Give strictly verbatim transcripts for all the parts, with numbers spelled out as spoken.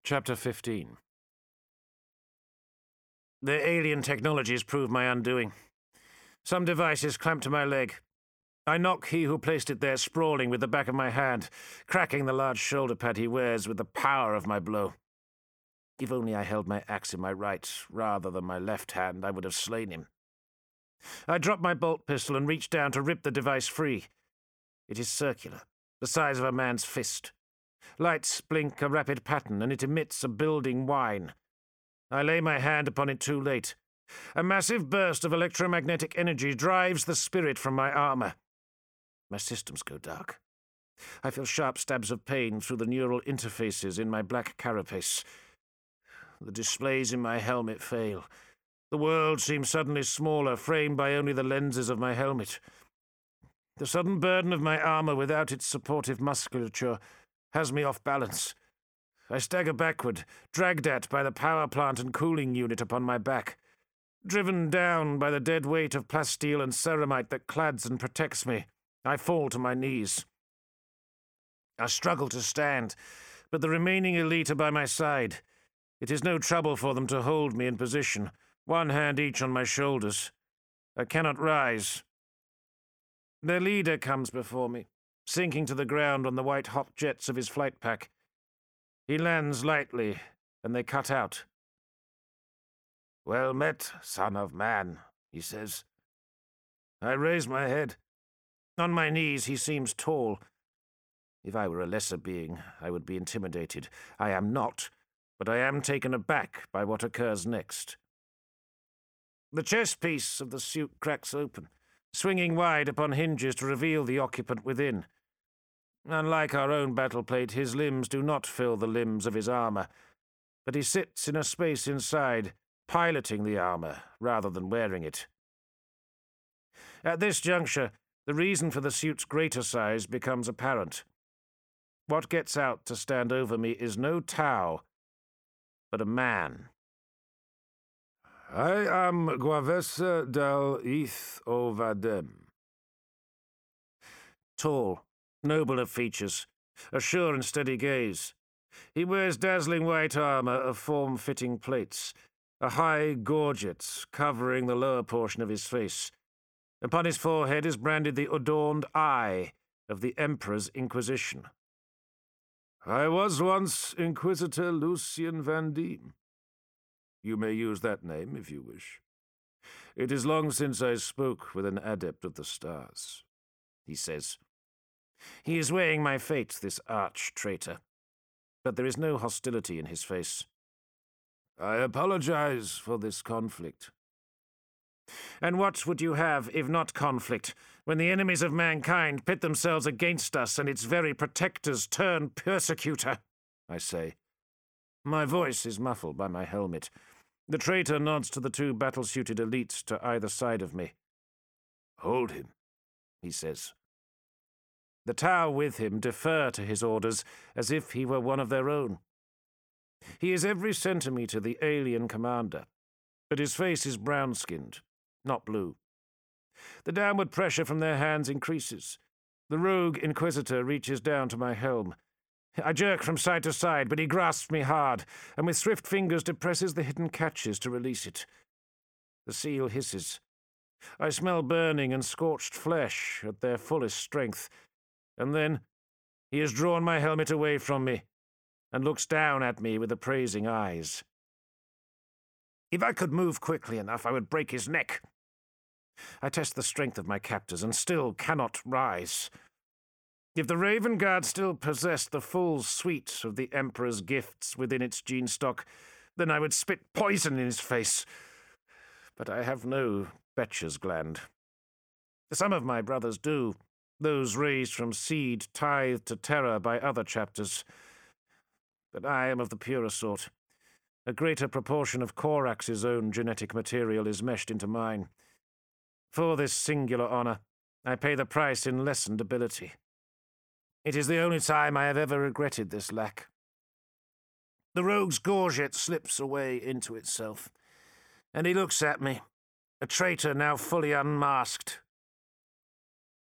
Chapter fifteen. The alien technologies prove my undoing. Some device is clamped to my leg. I knock he who placed it there sprawling with the back of my hand, cracking the large shoulder pad he wears with the power of my blow. If only I held my axe in my right rather than my left hand, I would have slain him. I drop my bolt pistol and reach down to rip the device free. It is circular, the size of a man's fist. Lights blink a rapid pattern, and it emits a building whine. I lay my hand upon it too late. A massive burst of electromagnetic energy drives the spirit from my armor. My systems go dark. I feel sharp stabs of pain through the neural interfaces in my black carapace. The displays in my helmet fail. The world seems suddenly smaller, framed by only the lenses of my helmet. The sudden burden of my armor without its supportive musculature has me off balance. I stagger backward, dragged at by the power plant and cooling unit upon my back, driven down by the dead weight of plasteel and ceramite that clads and protects me. I fall to my knees. I struggle to stand, but the remaining elite are by my side. It is no trouble for them to hold me in position, one hand each on my shoulders. I cannot rise. Their leader comes before me, sinking to the ground on the white-hot jets of his flight pack. He lands lightly, and they cut out. "Well met, son of man," he says. I raise my head. On my knees, he seems tall. If I were a lesser being, I would be intimidated. I am not, but I am taken aback by what occurs next. The chest piece of the suit cracks open, swinging wide upon hinges to reveal the occupant within. Unlike our own battle plate, his limbs do not fill the limbs of his armor, but he sits in a space inside, piloting the armor rather than wearing it. At this juncture, the reason for the suit's greater size becomes apparent. What gets out to stand over me is no Tau, but a man. "I am Guavessa del Ith o Vadem." Tall, noble of features, a sure and steady gaze. He wears dazzling white armor of form-fitting plates, a high gorget covering the lower portion of his face. Upon his forehead is branded the adorned eye of the Emperor's Inquisition. "I was once Inquisitor Lucien Van Diem. You may use that name if you wish. It is long since I spoke with an adept of the stars," he says. He is weighing my fate, this arch-traitor, but there is no hostility in his face. "I apologize for this conflict." And what would you have if not conflict, when the enemies of mankind pit themselves against us and its very protectors turn persecutor? I say. My voice is muffled by my helmet. The traitor nods to the two battle-suited elites to either side of me. "Hold him," he says. The Tau with him defer to his orders as if he were one of their own. He is every centimetre the alien commander, but his face is brown-skinned, not blue. The downward pressure from their hands increases. The rogue Inquisitor reaches down to my helm. I jerk from side to side, but he grasps me hard, and with swift fingers depresses the hidden catches to release it. The seal hisses. I smell burning and scorched flesh at their fullest strength, and then he has drawn my helmet away from me and looks down at me with appraising eyes. If I could move quickly enough, I would break his neck. I test the strength of my captors and still cannot rise. If the Raven Guard still possessed the full suite of the Emperor's gifts within its gene stock, then I would spit poison in his face. But I have no Betcher's gland. Some of my brothers do, those raised from seed tithed to terror by other chapters. But I am of the purer sort. A greater proportion of Corax's own genetic material is meshed into mine. For this singular honor, I pay the price in lessened ability. It is the only time I have ever regretted this lack. The rogue's gorget slips away into itself, and he looks at me, a traitor now fully unmasked.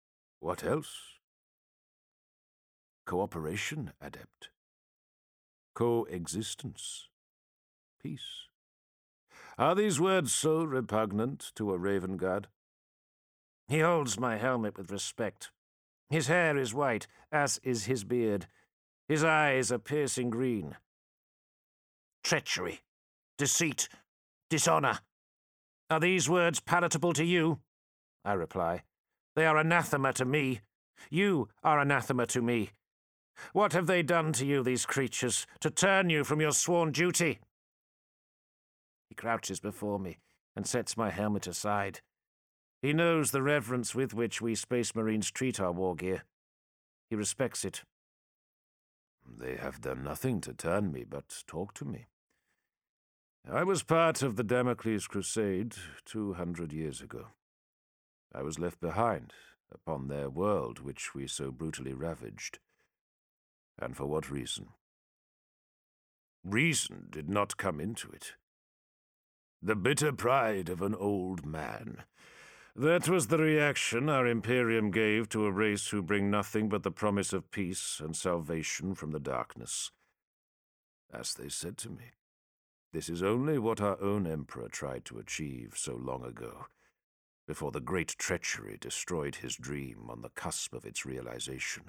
"What else?" "Cooperation, Adept." Coexistence. Peace. Are these words so repugnant to a raven god? He holds my helmet with respect. His hair is white, as is his beard. His eyes are piercing green. Treachery, deceit, dishonor. Are these words palatable to you? I reply. They are anathema to me. You are anathema to me. What have they done to you, these creatures, to turn you from your sworn duty? He crouches before me and sets my helmet aside. He knows the reverence with which we Space Marines treat our war gear. He respects it. They have done nothing to turn me but talk to me. I was part of the Damocles Crusade two hundred years ago. I was left behind upon their world which we so brutally ravaged. And for what reason? Reason did not come into it. The bitter pride of an old man. That was the reaction our Imperium gave to a race who bring nothing but the promise of peace and salvation from the darkness. As they said to me, this is only what our own Emperor tried to achieve so long ago, before the great treachery destroyed his dream on the cusp of its realization.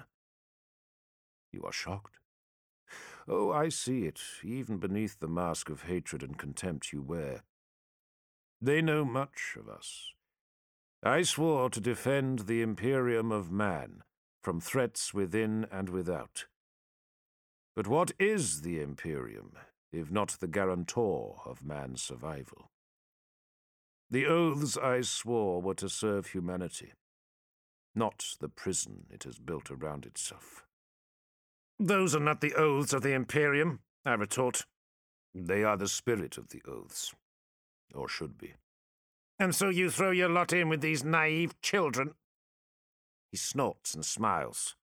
You are shocked? Oh, I see it, even beneath the mask of hatred and contempt you wear. They know much of us. I swore to defend the Imperium of man from threats within and without. But what is the Imperium, if not the guarantor of man's survival? The oaths I swore were to serve humanity, not the prison it has built around itself. Those are not the oaths of the Imperium, I retort. They are the spirit of the oaths, or should be. And so you throw your lot in with these naive children? He snorts and smiles.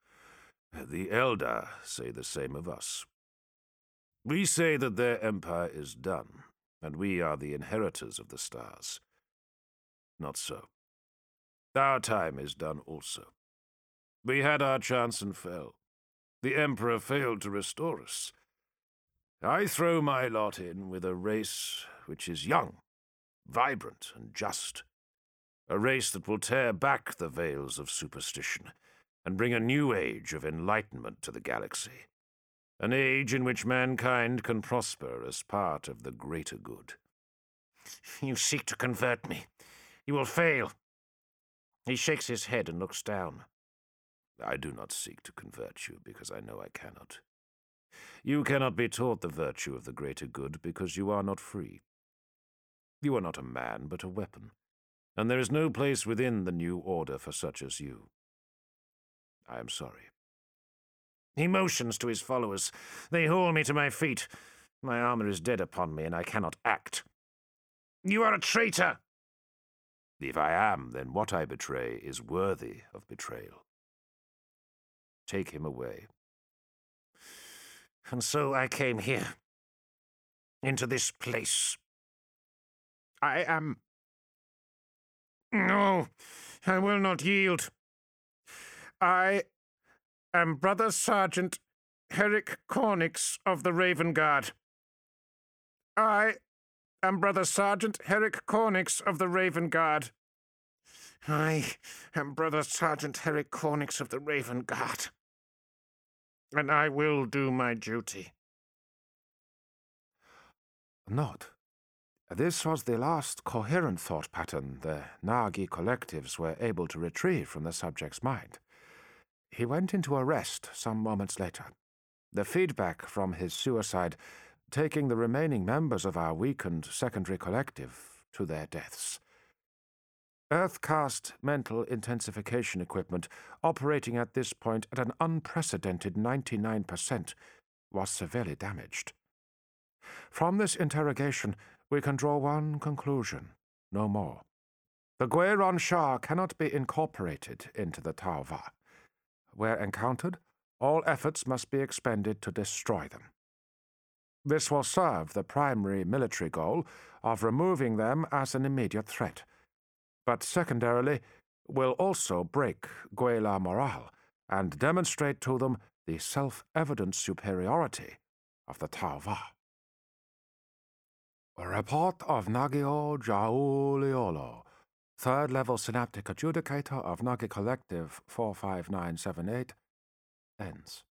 The Eldar say the same of us. We say that their empire is done, and we are the inheritors of the stars. Not so. Our time is done also. We had our chance and fell. The Emperor failed to restore us. I throw my lot in with a race which is young, vibrant and just. A race that will tear back the veils of superstition and bring a new age of enlightenment to the galaxy. An age in which mankind can prosper as part of the greater good. You seek to convert me. You will fail. He shakes his head and looks down. I do not seek to convert you because I know I cannot. You cannot be taught the virtue of the greater good because you are not free. You are not a man, but a weapon, and there is no place within the new order for such as you. I am sorry. He motions to his followers. They haul me to my feet. My armor is dead upon me, and I cannot act. You are a traitor! If I am, then what I betray is worthy of betrayal. Take him away. And so I came here, into this place. I am... No, I will not yield. I am Brother Sergeant Herrick Cornix of the Raven Guard. I am Brother Sergeant Herrick Cornix of the Raven Guard. I am Brother Sergeant Herrick Cornix of the Raven Guard. And I will do my duty. Note. This was the last coherent thought pattern the Nagi collectives were able to retrieve from the subject's mind. He went into a rest some moments later, the feedback from his suicide taking the remaining members of our weakened secondary collective to their deaths. Earthcast mental intensification equipment, operating at this point at an unprecedented ninety-nine percent, was severely damaged. From this interrogation, we can draw one conclusion, no more. The Gueron Shah cannot be incorporated into the Tauva. Where encountered, all efforts must be expended to destroy them. This will serve the primary military goal of removing them as an immediate threat, but secondarily will also break Guela morale and demonstrate to them the self-evident superiority of the Tauva. A report of Nagio Jauliolo, third-level synaptic adjudicator of Nagi Collective four five nine seven eight, ends.